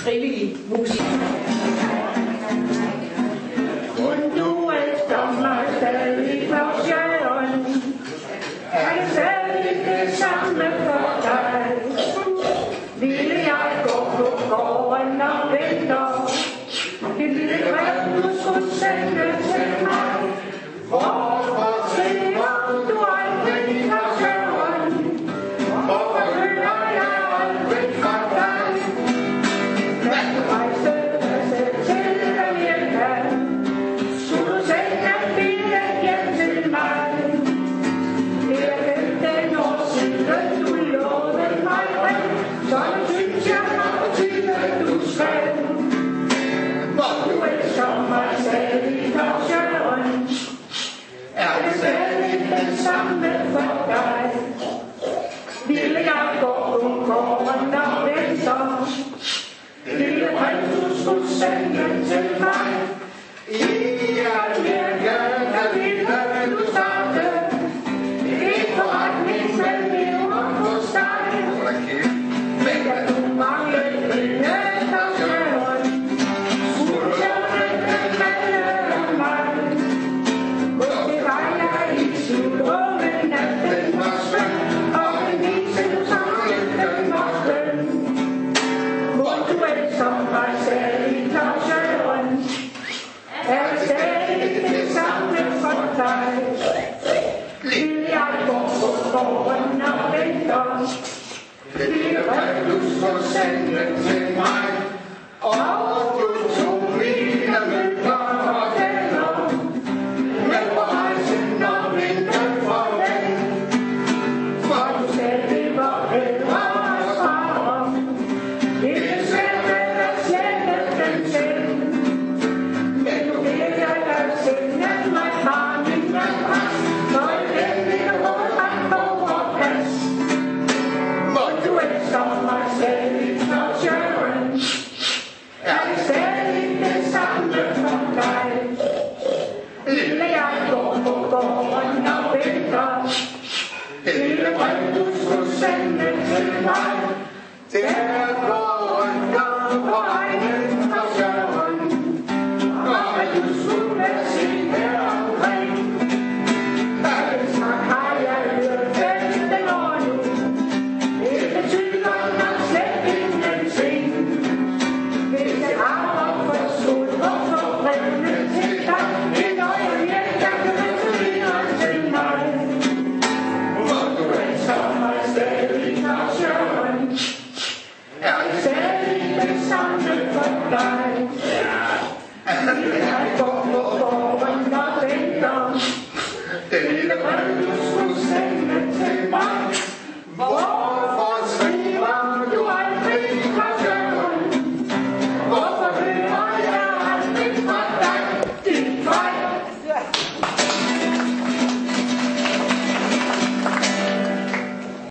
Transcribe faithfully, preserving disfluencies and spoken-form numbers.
frivillig musik. Und du elsker mig stadig for sjælen, er det stadig det samme for dig. Ville jeg gå på gården og venter, det lille brev du skulle sende til mig. Hvorfor skriver du aldrig for sjælen? Hvorfor hører jeg aldrig fra dig? Hvad du rejste selv til Amerika, skulle du sende bilen hjem til mig. Det er femten år siden du lovede mig brev, så nu synes jeg på tide du skal. Hvor du elsker mig stadig for sjælen, er det stadig den samme for dig. Ville jeg gå på gården og venter, lille brev du skulle sende til mig. I Amerika, der ville du starte en forretning med lever på steg. Men da du manglede penge for sjælen, skulle du sjævne den melde mig. Måske var jeg i tvivl om en nat, den var skøn, og en vise du sang, den var skøn. Hvor du elsker mig stadig for sjælen, er det stadig det samme for dig. Vil jeg gå på gården og venter, lille brev du skulle sende til mig. Og du tog mine møbler og gælder, med på rejsen og vinter farvel. For du stadig var bedre at svare, ikke selv at slette den selv. Men nu vil jeg da sende mig fra min adresse, for et venligt råd ret på vor plads. Hvor du elsker mig stadig for sjælen, er det stadig det samme for dig. Lille jeg går på gården og venter, lille brev du skulle sende til mig. Der går en gang på regnen for sjælen, og hvad du skulle sige her omkring. Hvad snak har jeg hørt femten år nu, det betyder nok slet ingenting. Hvis jeg har op for skuld, hvorfor brevene til dig, en øjeblik, jeg kan referere til mig. Hvor du elsker mig stadig for sjælen, er det stadig det samme for dig.